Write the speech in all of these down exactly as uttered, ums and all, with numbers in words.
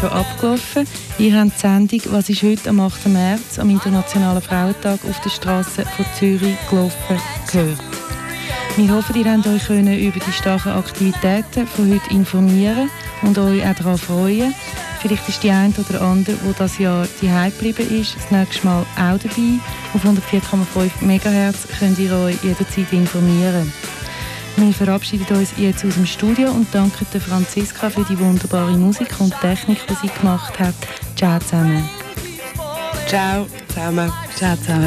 schon abgelaufen. Ihr habt die Sendung «Was ist heute» am achten März, am Internationalen Frauentag, auf der Straße von Zürich gelaufen gehört. Wir hoffen, ihr könnt euch über die starken Aktivitäten von heute informieren und euch auch daran freuen. Vielleicht ist die eine oder andere, die dieses Jahr daheim geblieben ist, das nächste Mal auch dabei. Auf hundertvier Komma fünf Megahertz könnt ihr euch jederzeit informieren. Wir verabschieden uns jetzt aus dem Studio und danken der Franziska für die wunderbare Musik und Technik, die sie gemacht hat. Ciao zusammen. Ciao zusammen. Ciao zusammen.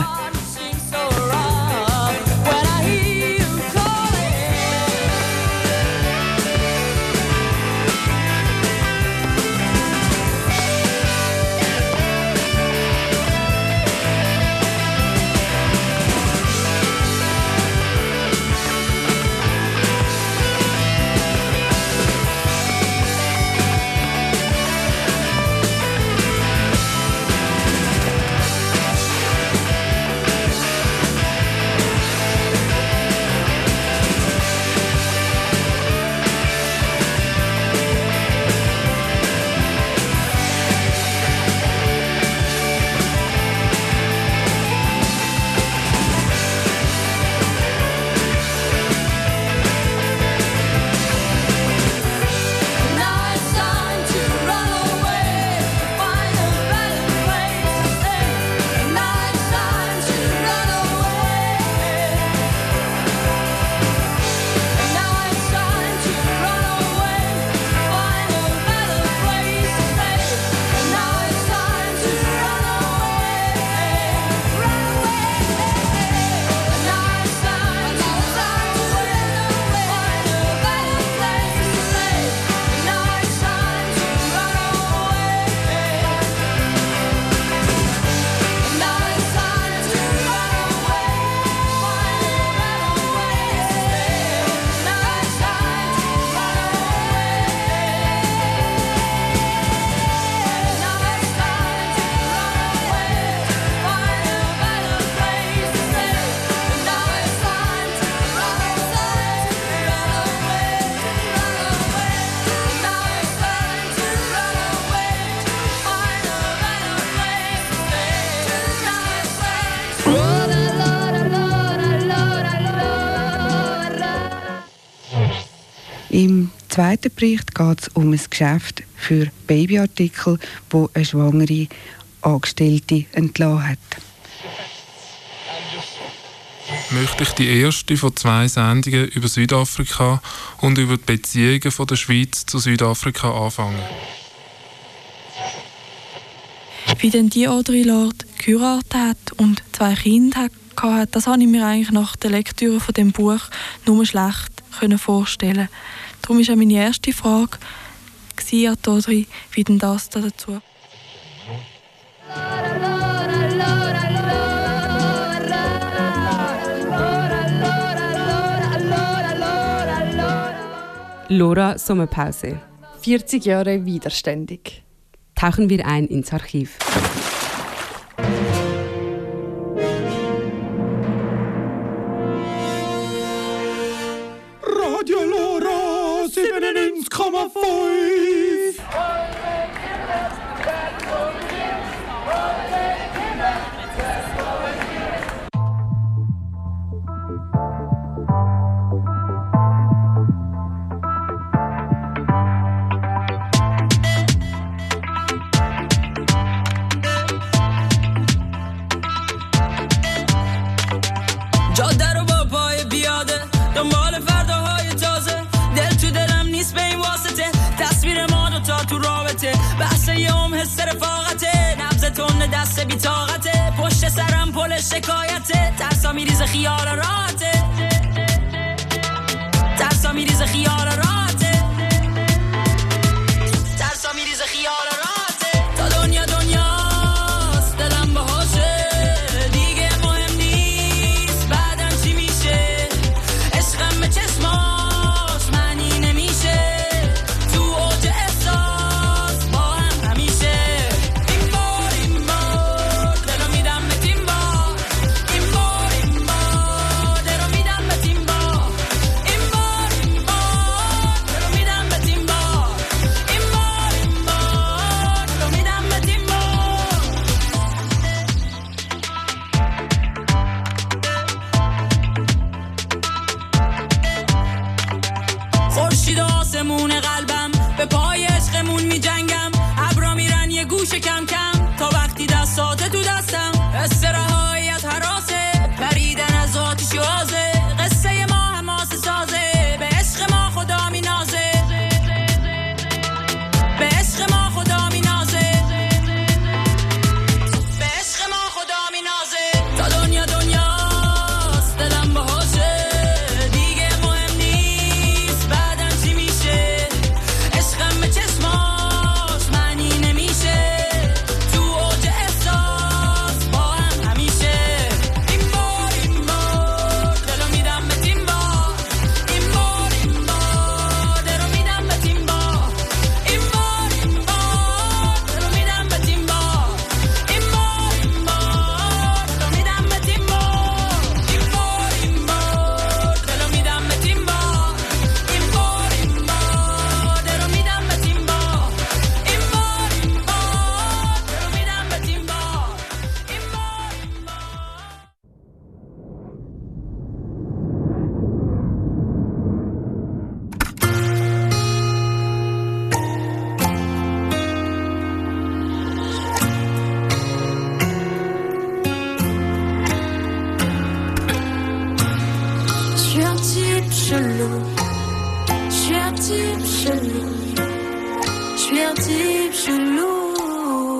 Im zweiten Bericht geht es um ein Geschäft für Babyartikel, wo eine schwangere Angestellte entlassen hat. Möchte ich die erste von zwei Sendungen über Südafrika und über die Beziehungen von der Schweiz zu Südafrika anfangen. Wie denn die Audre Lorde geheiratet hat und zwei Kinder hatte, das habe ich mir eigentlich nach der Lektüre von dem Buch nur schlecht vorstellen. Darum war auch meine erste Frage an Audre, wie denn das da dazu? Lora Sommerpause. vierzig Jahre widerständig. Tauchen wir ein ins Archiv. Radio Lora siebenundneunzig Komma fünf. دست بی طاقته پشت سرم پل شکایته ترسا میریزه خیال راحته ترسا میریزه خیال راحته ترسا میریزه خیال راحته تا دنیا دنیاست دلم باهاشه دیگه مهم نیست بعدم چی میشه عشقم به چشماش معنی نمیشه تو اوج احساس با هم همیشه میپوشه کم کم تا وقتی دستات تو دستم حس رهاییت حراسه پریدن از آتیش یازه قصه ما حماسه سازه به عشق ما خدا می نازه به عشق ما خدا می نازه به عشق ما خدا می نازه تا دنیا دنیاست دلم باهاشه دیگه مهم نیست بعدم چی میشه عشقم به چشماش معنی نمیشه تو اوج احساس با هم همیشه این بار این بار دلو میدم به تیم بار این بار این بار دلو میدم به تیم بار این بار این بار دلو میدم به تیم بار این بار این بار دلو میدم به تیم بار این بار این بار دلو میدم به تیم بار این بار این بار دلو میدم به تیم بار این بار این بار دلو میدم به تیم بار این Je suis un type chelou. Je suis un type chelou. Je suis un type chelou.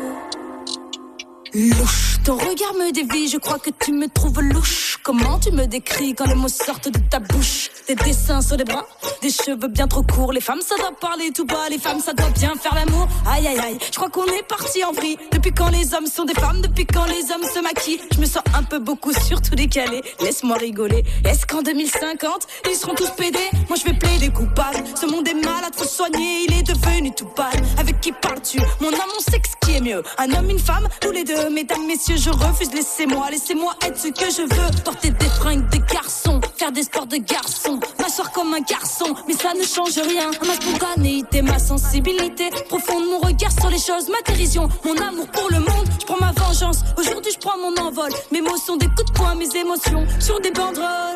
Louche, ton regard me dévie, je crois que tu me trouves louche. Comment tu me décris quand les mots sortent de ta bouche? Des dessins sur les bras, des cheveux bien trop courts. Les femmes ça doit parler tout bas, les femmes ça doit bien faire l'amour. Aïe aïe aïe, je crois qu'on est parti en vrille. Depuis quand les hommes sont des femmes, depuis quand les hommes se maquillent. Je me sens un peu beaucoup surtout décalé. Laisse-moi rigoler, est-ce qu'en deux mille cinquante ils seront tous pédés? Moi je vais plaider coupable. Ce monde est malade, faut soigner, il est devenu tout pâle. Avec qui parles-tu? Mon âme, mon sexe, qui est mieux? Un homme, une femme, ou les deux? Mesdames, messieurs, je refuse, laissez-moi, laissez-moi être ce que je veux. Porter des fringues de garçon, faire des sports de garçon, m'asseoir comme un garçon, mais ça ne change rien. Ma spontanéité, ma sensibilité profonde, mon regard sur les choses, ma dérision, mon amour pour le monde. Je prends ma vengeance, aujourd'hui je prends mon envol. Mes mots sont des coups de poing, mes émotions sur des banderoles.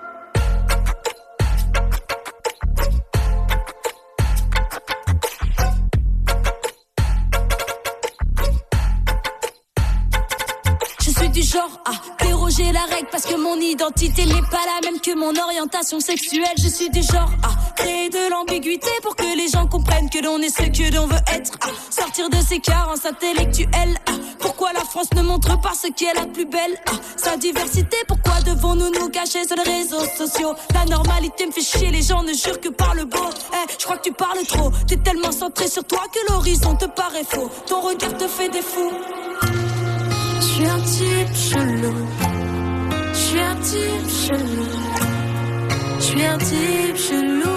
Je suis du genre à déroger la règle parce que mon identité n'est pas la même que mon orientation sexuelle. Je suis du genre à créer de l'ambiguïté pour que les gens comprennent que l'on est ce que l'on veut être. À sortir de ses carences intellectuelles. À pourquoi la France ne montre pas ce qui est la plus belle? À sa diversité, pourquoi devons-nous nous cacher sur les réseaux sociaux? La normalité me fait chier, les gens ne jurent que par le beau. Eh, je crois que tu parles trop, t'es tellement centré sur toi que l'horizon te paraît faux. Ton regard te fait des fous. Je suis un type chelou. Je suis un type chelou. Je suis un type chelou.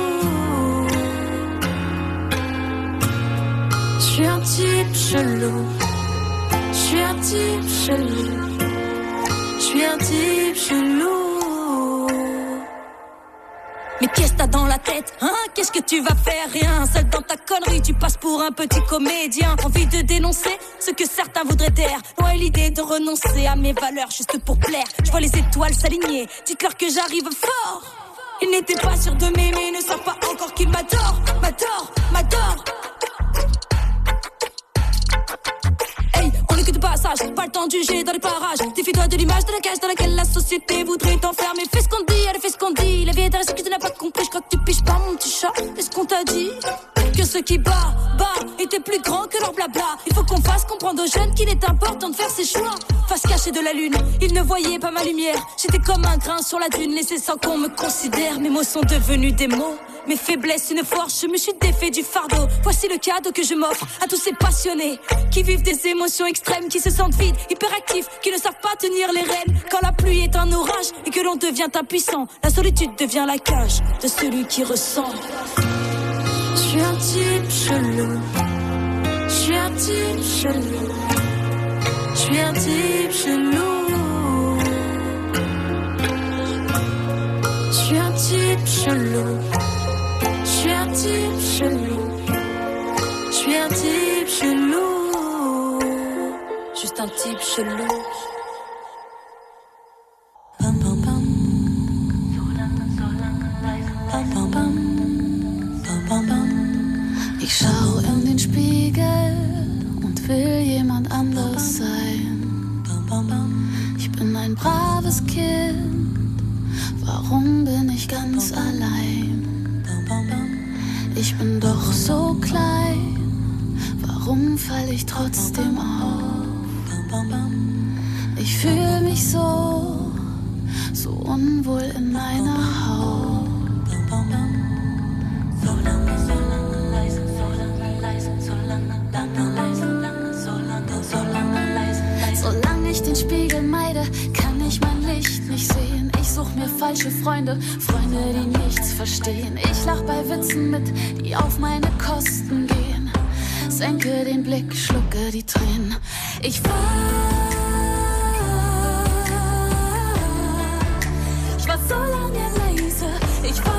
Je suis un type chelou. Je suis un type chelou. Je suis un type chelou. Mais qu'est-ce que t'as dans la tête, hein? Qu'est-ce que tu vas faire? Rien, seul dans ta connerie, tu passes pour un petit comédien. Envie de dénoncer ce que certains voudraient taire. Loin l'idée de renoncer à mes valeurs juste pour plaire. Je vois les étoiles s'aligner, dites-leur que j'arrive fort. Ils n'étaient pas sûrs de m'aimer, ne savent pas encore qu'ils m'adorent. M'adorent, m'adorent. Hey, on est que de passage, pas le temps de juger dans les parages. Défie-toi de l'image de la cage dans laquelle la société voudrait t'enfermer. Fais ce qu'on dit, allez fais ce qu'on dit. La vie est un risque que tu n'as pas compris, je crois que tu piges pas mon petit chat. Est-ce qu'on t'a dit que ceux qui bat, bat, étaient plus grands que leur blabla? Il faut qu'on fasse comprendre aux jeunes qu'il est important de faire ses choix. Face cachée de la lune, ils ne voyaient pas ma lumière. J'étais comme un grain sur la dune, laissé sans qu'on me considère. Mes mots sont devenus des mots, mes faiblesses une force. Je me suis défait du fardeau. Voici le cadeau que je m'offre à tous ces passionnés qui vivent des émotions extrêmes, qui se sentent vides, hyperactifs, qui ne savent pas tenir les rênes. Quand la pluie est un orage et que l'on devient impuissant, la solitude devient la cage de celui qui ressent. Je suis un type chelou. Je suis un type chelou. Je suis un type chelou. Je suis un type chelou. Je suis un type chelou. Je suis un type chelou. Juste un type chelou. Bam bam bam. Bam bam bam. Bam bam bam. Ich schau in den Spiegel und ich will jemand anderes sein. Ich bin ein braves Kind, warum bin ich ganz allein? Ich bin doch so klein, warum fall ich trotzdem auf? Ich fühle mich so, so unwohl in meiner Haut. So lange, so lange leise, so lange leise, so lange, lange leise, lange, so lange, so lange leise, leise. Solange ich den Spiegel meide, kann ich mein Licht nicht sehen. Ich such mir falsche Freunde, Freunde, die nichts verstehen. Ich lach bei Witzen mit, die auf meine Kosten gehen. Senke den Blick, schlucke die Tränen. Ich war, ich war so lange leise. Ich war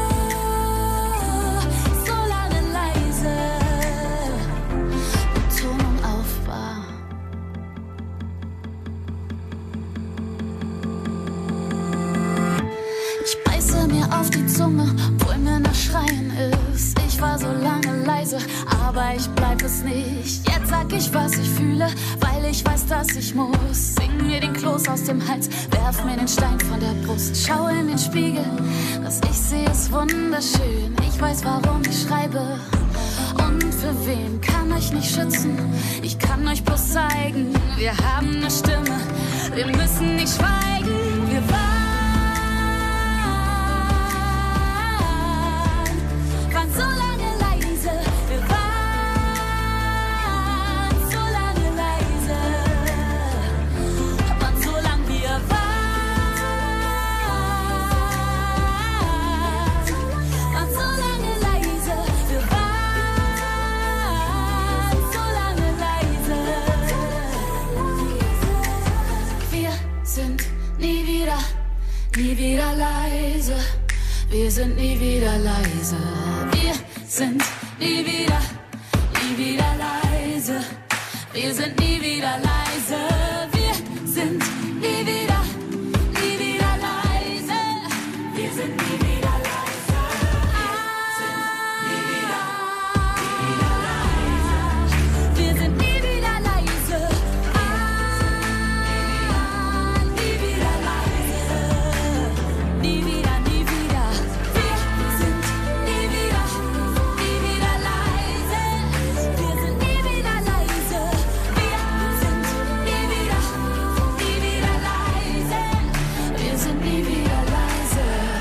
auf die Zunge, wo mir nach Schreien ist. Ich war so lange leise, aber ich bleib es nicht. Jetzt sag ich, was ich fühle, weil ich weiß, dass ich muss. Sing mir den Kloß aus dem Hals, werf mir den Stein von der Brust. Schau in den Spiegel, was ich sehe ist wunderschön. Ich weiß, warum ich schreibe und für wen. Kann euch nicht schützen, ich kann euch bloß zeigen. Wir haben eine Stimme, wir müssen nicht schweigen. Wir waren so lange leise, wir waren so lange leise, waren so lang wir waren, waren so lange leise, wir waren so lange leise. Wir sind nie wieder, nie wieder leise. Wir sind nie wieder leise. Wir sind nie wieder, nie wieder leise. Wir sind nie wieder leise. Wir sind nie wieder, nie wieder leise. Wir sind nie wieder leise. Wir sind nie wieder leise. Nie wieder leise. Nie wieder, nie wieder. Wir sind nie wieder, nie wieder leise. Wir sind nie wieder leise. Wir sind nie wieder, nie wieder leise. Wir sind nie wieder leise.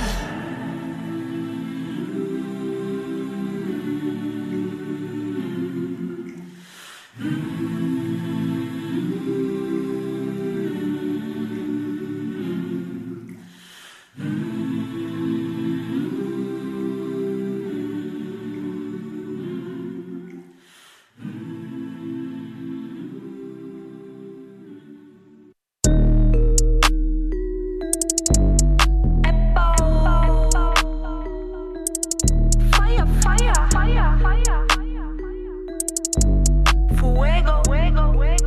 Fire, fire, fire, fire. Fuego, fuego, fuego.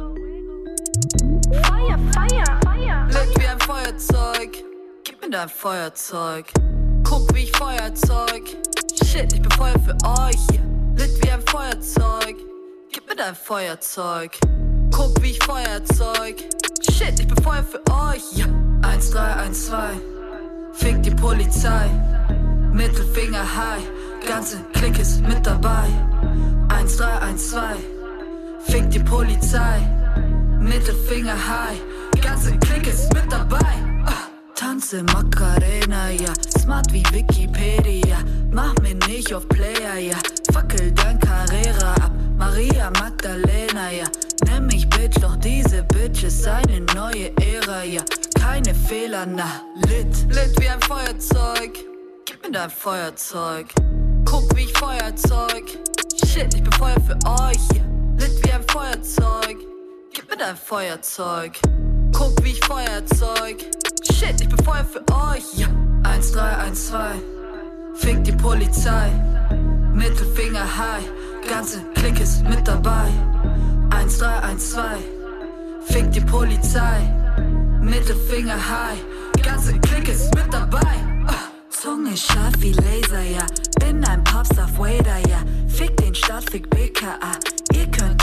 Fire, fire, fire. Lit wie ein Feuerzeug, gib mir dein Feuerzeug. Guck wie ich Feuerzeug. Shit, ich bin Feuer für euch hier. Lit wie ein Feuerzeug, gib mir dein Feuerzeug. Guck wie ich Feuerzeug. Shit, ich bin Feuer für euch, ja. eins drei eins zwei, fick die Polizei. Mittelfinger high, ganze Clique ist mit dabei. eins drei eins zwei, fick die Polizei. Mittelfinger high, ganze Clique ist mit dabei. Ah, tanze Macarena, ja, smart wie Wikipedia. Mach mir nicht auf Player, ja, fackel dein Carrera ab. Maria Magdalena, ja, nenn mich Bitch, doch diese Bitch ist eine neue Ära, ja. Keine Fehler, na, lit, lit wie ein Feuerzeug. Gib mir dein Feuerzeug. Guck wie ich Feuerzeug. Shit, ich bin Feuer für euch hier. Lit wie ein Feuerzeug. Gib mir dein Feuerzeug. Guck wie ich Feuerzeug. Shit, ich bin Feuer für euch, ja. eins drei eins zwei, fick die Polizei. Mittelfinger high, ganze Clique ist mit dabei. eins drei eins zwei, fick die Polizei. Mittelfinger high, ganze Clique ist mit dabei. Ah. Zunge scharf wie Laser, ja. Bin ein Popstar, Wader, ja. Fick den Staat, fick B K A. Ihr könnt uns nicht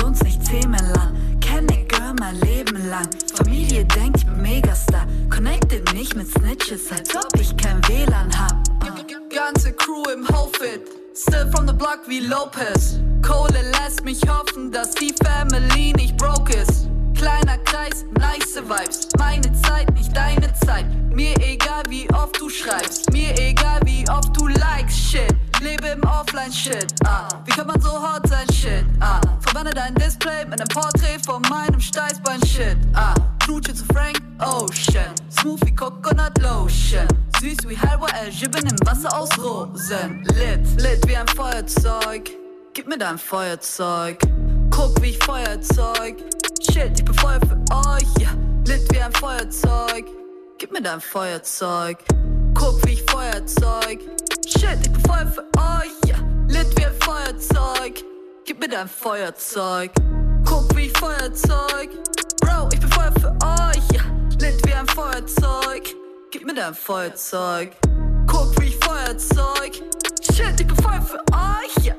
Themenland. Kenne Girl mein Leben lang. Familie denkt, ich bin Megastar. Connected nicht mit Snitches, als ob ich kein W L A N hab. Ganze Crew im Outfit, still from the block wie Lopez. Kohle lässt mich hoffen, dass die Family nicht broke ist. Kleiner Kreis, nice Vibes. Meine Zeit, nicht deine Zeit. Mir egal wie oft du schreibst. Mir egal wie oft du likes shit. Lebe im Offline-Shit, ah. Wie kann man so hart sein, shit, ah. Verwandle dein Display mit einem Porträt von meinem Steißbein-Shit, ah. Knutsche zu Frank Ocean. Smooth wie Coconut Lotion. Süß wie Halwa El-Jibben im Wasser aus Rosen. Lit, lit wie ein Feuerzeug. Gib mir dein Feuerzeug. Guck wie ich Feuerzeug. Shit, ich bin Feuer für euch, ja. Lit wie ein Feuerzeug. Gib mir dein Feuerzeug. Guck wie ich Feuerzeug. Shit, ich bin Feuer für euch, ja. Lit wie ein Feuerzeug. Gib mir dein Feuerzeug. Guck wie ich Feuerzeug. Bro, ich bin Feuer für euch, ja. Lit wie ein Feuerzeug. Gib mir dein Feuerzeug. Guck wie ich Feuerzeug. Shit, ich bin Feuer für euch, ja.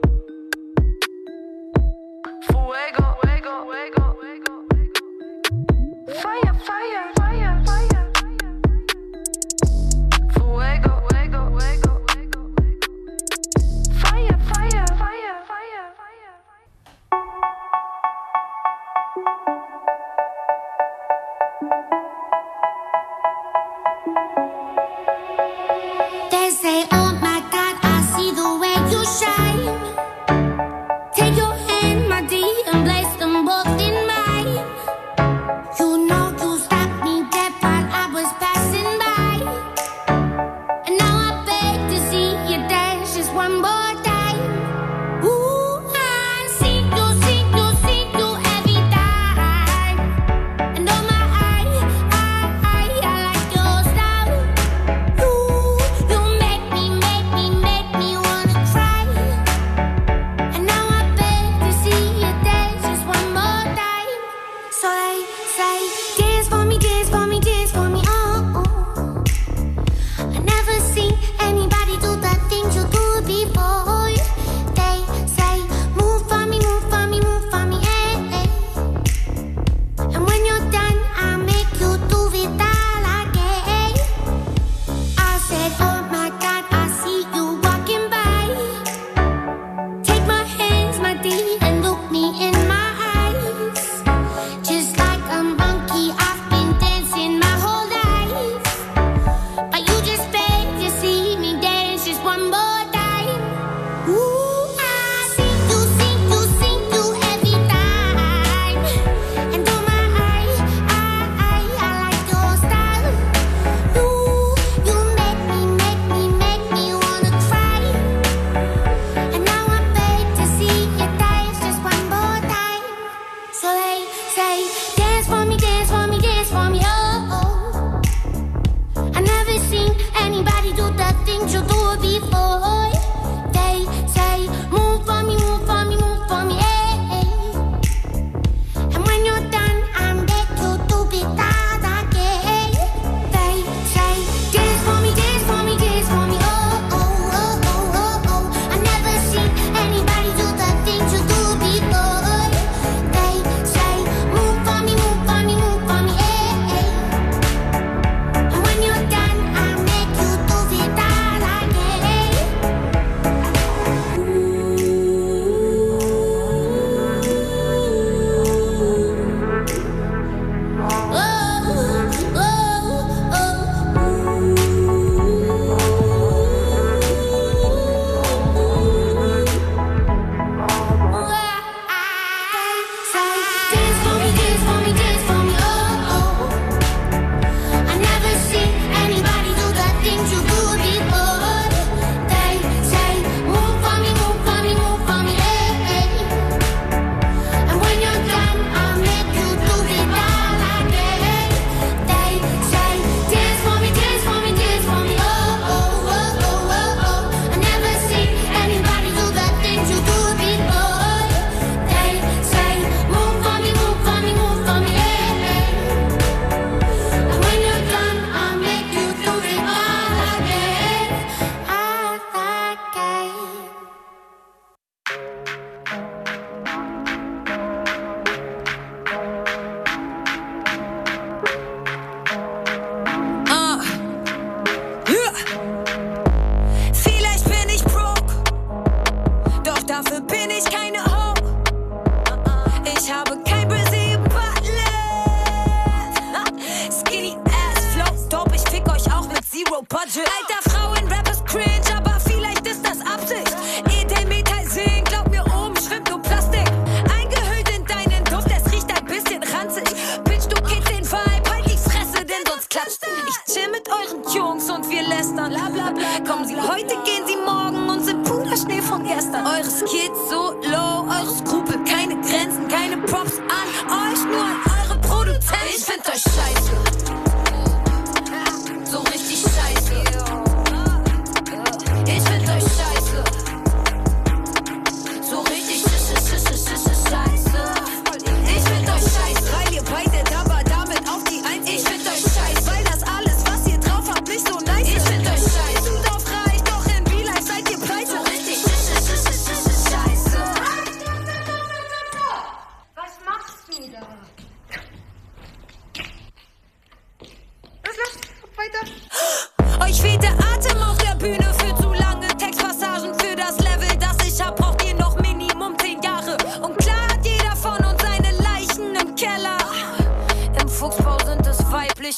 Fuego, fuego, fuego, fuego. Fire, fire, fire, fire. Fuego, fuego, fuego, fuego. Fire, fire, fire, fire, fire. They say, oh my God, I see the way you shine. Take your hand, my dear, and place them both in mine. You know you stopped me dead while I was passing by. And now I beg to see you dance just one more time. Ooh, I see you, see you, see you every time. And oh my, I, I, I, I like your style. You, you make me, make me, make me wanna cry. And now I beg to see you dance just one more time. So they say, dance for me, dance for me, dance for me, oh, oh. I never seen anybody do the things you do before. They say, move for me, move for me, move for me, eh, eh. And when you're done, I'll make you do it all again. I said, oh my God, I see you walking by. Take my hands, my dear, and look me in my eyes. Just like a monkey, I've been dancing my whole life. But you just beg to see me dance just one more time. Ooh, I see you, see you, see you every time. And oh my, I, I, I, I like your style. You, you make me, make me, make me wanna cry. And now I beg to see you dance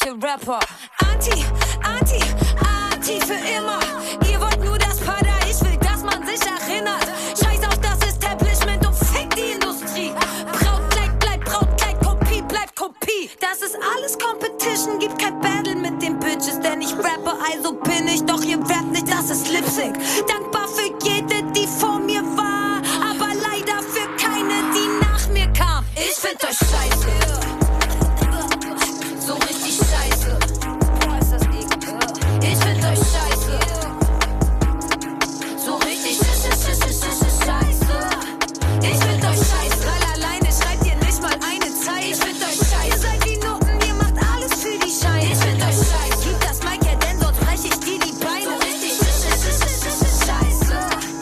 ihr Rapper. Anti, Anti, Anti für immer. Ihr wollt nur das Pada, ich will, dass man sich erinnert. Scheiß auf das Establishment und fick die Industrie. Brautkleid bleibt Brautkleid, Kopie bleibt Kopie. Das ist alles Competition, gibt kein Battle mit den Bitches. Denn ich rappe, also bin ich, doch ihr rappt nicht, das ist Lip-Sync. Dankbar für jede, die vor mir war, aber leider für keine, die nach mir kam. Ich find euch scheiße, so richtig scheiße. Boah, ist das ekelhaft. Ich find euch scheiße, so richtig scheiße. Ich find euch scheiße, weil alleine schreibt ihr nicht mal eine Zeile. Ich find euch scheiße, ihr seid wie Nutten, ihr macht alles für die Scheine. Ich find euch scheiße, gib das Mic her, denn dort brech ich dir die Beine. So richtig scheiße.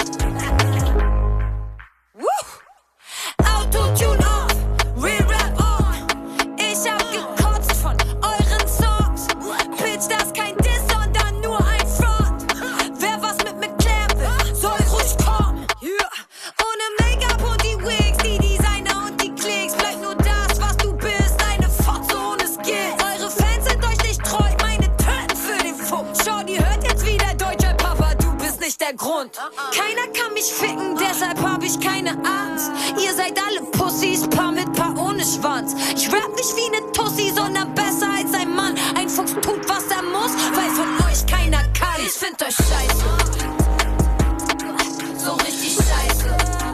Woo! Autotune off, Real Rap on. Ich hab gekotzt von euren Songs. Bitch, das kein Diss, sondern nur ein Front. Wer was mit mir klären will, soll ruhig kommen. Ohne Make-up und die Wigs, die Designer und die Klicks, bleibt nur das, was du bist, eine Fotze ohne Skills. Eure Fans sind euch nicht treu, meine töten für den Fuchs. Schau, die hört jetzt wieder deutscher Papa, du bist nicht der Grund. Keiner kann mich ficken, deshalb hab ich keine Angst. Ihr seid alle Pussys, Paar mit Paar ohne Schwanz. Ich rap nicht wie ne Tussi, sondern besser als ein Mann. Ein Fuchs tut, was er muss, weil von euch keiner kann. Ich find euch scheiße, so richtig scheiße.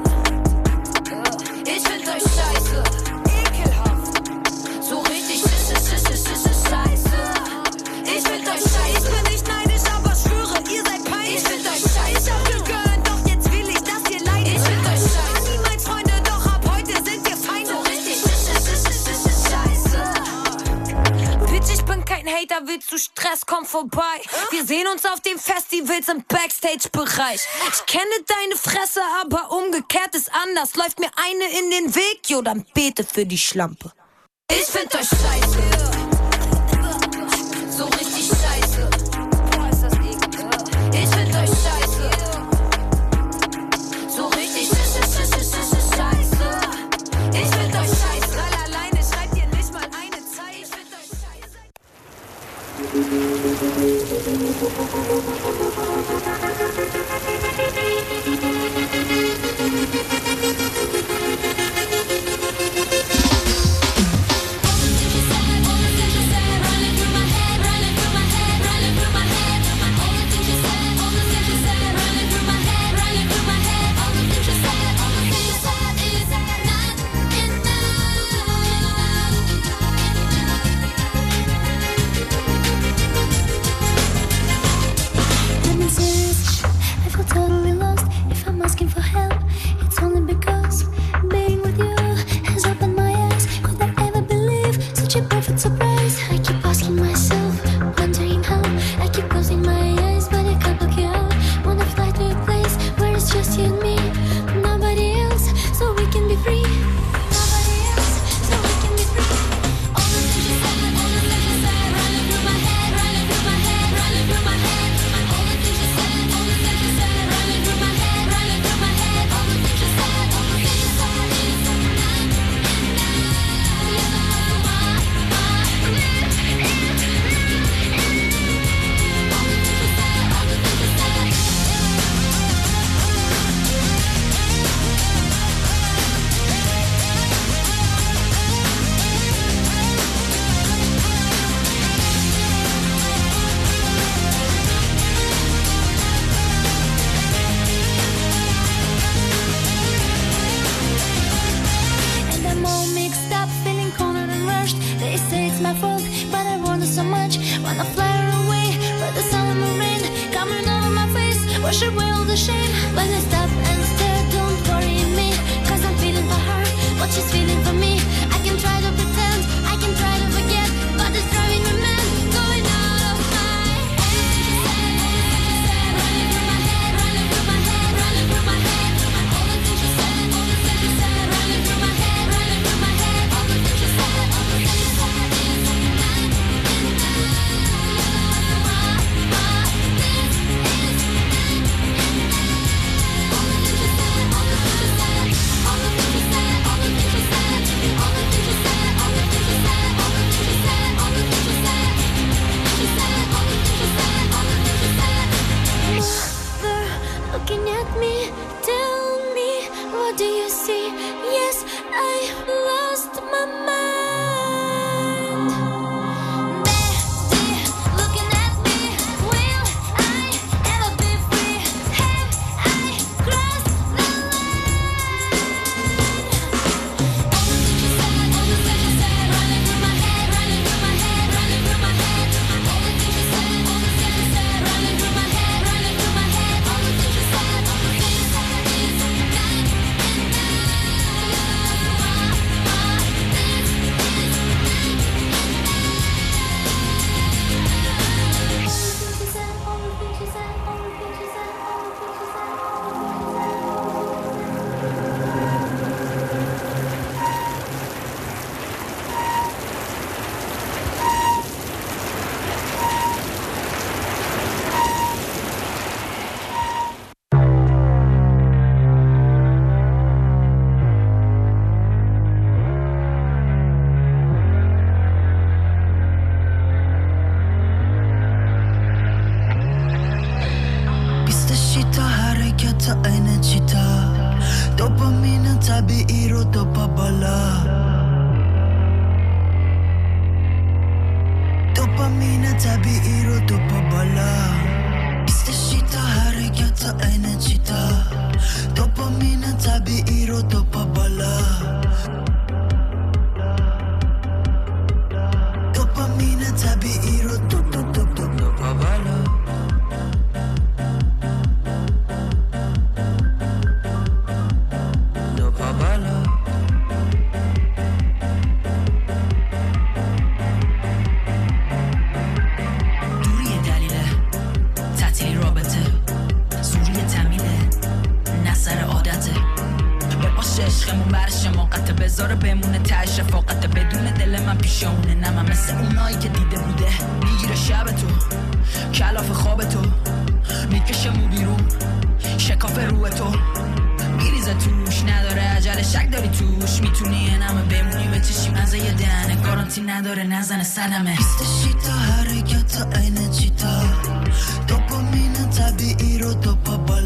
Ich find euch scheiße, ekelhaft, so richtig scheiße. Ich find euch scheiße, ich bin nicht neidisch, aber schwöre, ihr seid peinlich. Ich find euch scheiße, ich hab gegönnt, doch jetzt will ich, dass ihr leidet. Ich find euch scheiße, niemals Freunde, doch ab heute sind wir Feinde. So richtig scheiße. Bitch, ich bin kein Hater, willst du Stress, komm vorbei. Wir sehen uns auf den Festivals im Backstage-Bereich. Ich kenne deine Fresse, aber umgekehrt ist anders. Läuft mir eine in den Weg, jo, dann bete für die Schlampe. Ich find euch scheiße, so richtig scheiße. Boah, ist das ekelhaft. Ich find euch scheiße, so richtig scheiße. Ich find euch scheiße, weil alleine schreibt ihr nicht mal eine Zeile. Ich find euch scheiße. Totally lost. If I'm asking for help, it's only because being with you has opened my eyes. Could I ever believe such a perfect surprise? I keep asking myself, wondering how. I keep closing my eyes, but I can't look you out. Wanna fly to a place where it's just you and me, nobody else, so we can be free. Nobody else, so we can be free. All the things you said, all the things you said, running through my head, running through my head, running through my head. All the things you said, all the things you said. Running through my head, running through my head. All the things you said, all the things you said. It's a night and now you know my, my lips. All the things you said, all the things you said. And I'm all mixed up, feeling cornered and rushed. They say it's my fault, but I want it so much. Wanna fly away, but the sun and the rain coming over my face, wash away all the shame. When I stop and stare, don't worry me, cause I'm feeling for her what she's feeling for me. I can try to pretend, I can try to forget, but it's driving me mad, going out of my head. Running through my head, running through my head, running through my head. All the things you said, all the things you said, running through my head, running through my head. All the things you said, all the things you said. It's a night and now you know my, my lips. It's a night and now. All the things you said, all the things you said, all the things you said, all the things you said. you see? Yes, I lost my mind. There, looking at me. Will I ever be free? Have I crossed the line? All the things you said, all the things you said, running through my head, running through my head, running through my head. All the things you said, all the things you said, running through my head, running through my head. All the things you said, all the things you said is night and day. بیست شیتا حرکت عین چیتا دوپامین طبیعی رو دوپا بالا دوپامین طبیعی رو دوپا بالا بیست شیتا حرکت عین چیتا دوپامین طبیعی رو دوپا بالا دوپامین طبیعی رو دو دو دو دو دوپا بالا عشقمون برش موقت بذاره بمونه ته شفاقت بدون دل من پیشمونه نه من مثل اونایی که دیده بوده میگیره شب تو کلاف خواب تو میکشه مو بیرون شکاف روح تو میریزه توش نداره عجله شک داری توش میتونی یه نمه بمونی به چشی مزه یه دهنه گارانتی نداره نزنه صدمه بیست شیتا حرکت عین چیتا دوپامین طبیعی رو دوپا بالا